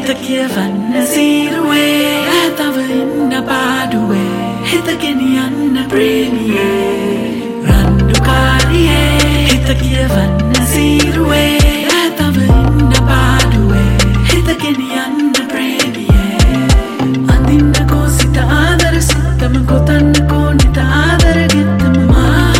Hitakia vanna siruwe Tava inna paduwe Hitakini anna premie Randu kariye Hitakia vanna siruwe Tava inna paduwe Hitakini anna premie Andinna ko sita adara sittama ko tanna ko nita adara gittama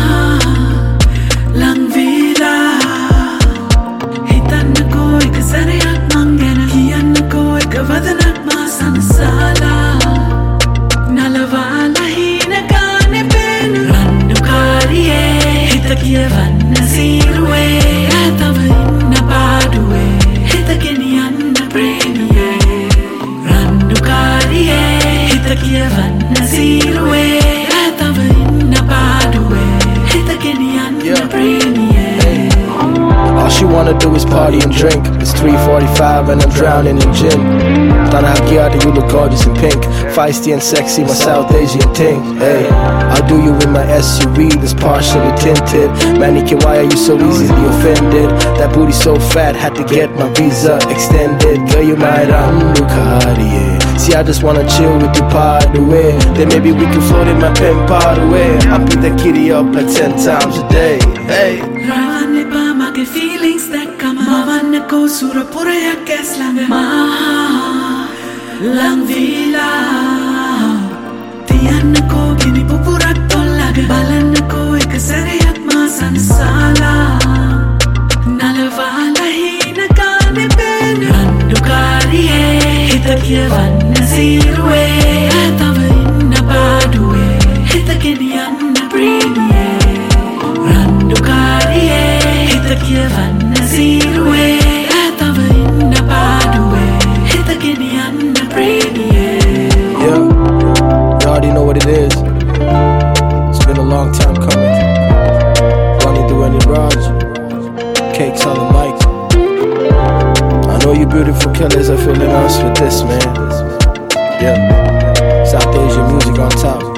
Lang vida Hitanna ko ikasarayak mangena Kiyanna ko ikavadanak masana sala Nalavala hina kane penu Randu kariye Hitakia vanna siruwe Tava inna paduwe Hitakini anna premie Randu kariye Hitakia vanna siruwe Tava inna paduwe Hitakini anna premie All she wanna do is party and drink. It's 3:45 and I'm drowning in gin. Tana Hakiata, you look gorgeous in pink. Feisty and sexy, my South Asian ting. Hey, I'll do you in my SUV that's partially tinted. Mannequin, why are you so easily offended? That booty so fat, had to get my visa extended. Girl, you might Cartier. See, I just wanna chill with you part away. Then maybe we can float in my pen part away. I beat that kitty up like 10 times a day. Hey. Rane pa mage feelings that come Mavanna ko surapura ya keslang ma Lang vila Tiyanna ko gini pupurak tolaga Balanna ko ikasarayak masan sala Nalavala hina kane penu Randu kariye Hitakia vanna siruwe Tava inna paduwe Hitakini anna premie Randu kariye Hitakia vanna siruwe Tava inna paduwe Hitakini anna premie Yeah, you already know what it is. It's been a long time coming. Ronnie Duane Raj, Cakes on the mic. I know you beautiful killers are feeling us with this, man. Yeah, South Asian music on top.